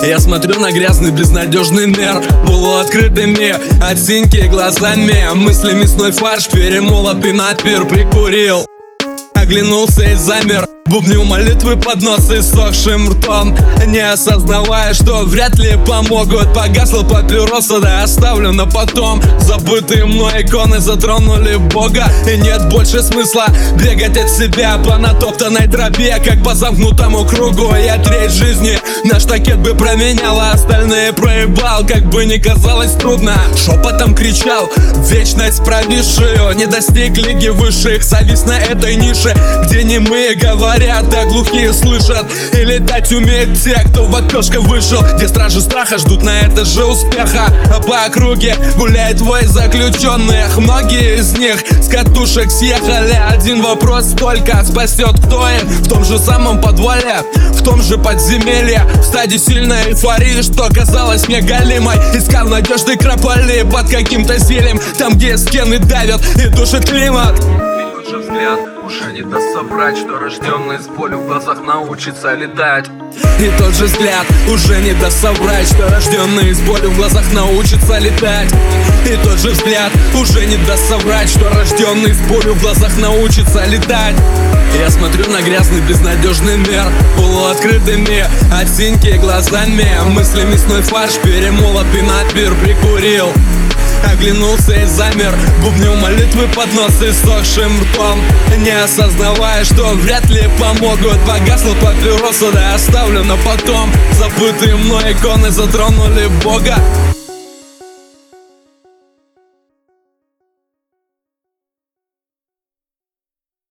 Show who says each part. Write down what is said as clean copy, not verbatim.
Speaker 1: Я смотрю на грязный безнадежный мир, полуоткрытыми от синьки глазами. Мысли мясной фарш перемолотый напир прикурил. Оглянулся и замер, бубню молитвы под нос и сохшим ртом, не осознавая, что вряд ли помогут. Погасла папироса, да оставлю на потом. Забытые мной иконы затронули Бога, и нет больше смысла бегать от себя по натоптанной тропе, как по замкнутому кругу. Я треть жизни на штакет бы променяла, остальные проебал, как бы ни казалось трудно. Шепотом кричал вечность провисшую, не достиг лиги высших, завис на этой нише, где немые говорят, а глухие слышат. И летать умеют те, кто в окошко вышел, где стражи страха ждут на этаже успеха. А по округе гуляет вой заключенных, многие из них с катушек съехали. Один вопрос только: спасет кто их в том же самом подвале, в том же подземелье, в стадии сильной эйфории, что казалось мне галимой. Искал надежды кропали под каким-то зельем, там где стены давят и душит климат.
Speaker 2: Тот же взгляд уже не даст соврать, что рожденный с болью в глазах научится летать.
Speaker 1: И тот же взгляд уже не даст соврать, что рожденный с болью в глазах научится летать. И тот же взгляд уже не даст соврать, что рожденный с болью в глазах научится летать. Я смотрю на грязный безнадежный мир, полуоткрытыми от синьки глазами. Мысли мясной фарш перемолотый напир прикурил. Оглянулся и замер, бубню молитвы под нос и сохшим ртом, не осознавая, что вряд ли помогут. Погасла папироса, да оставлю на потом. Забытые мной иконы затронули Бога,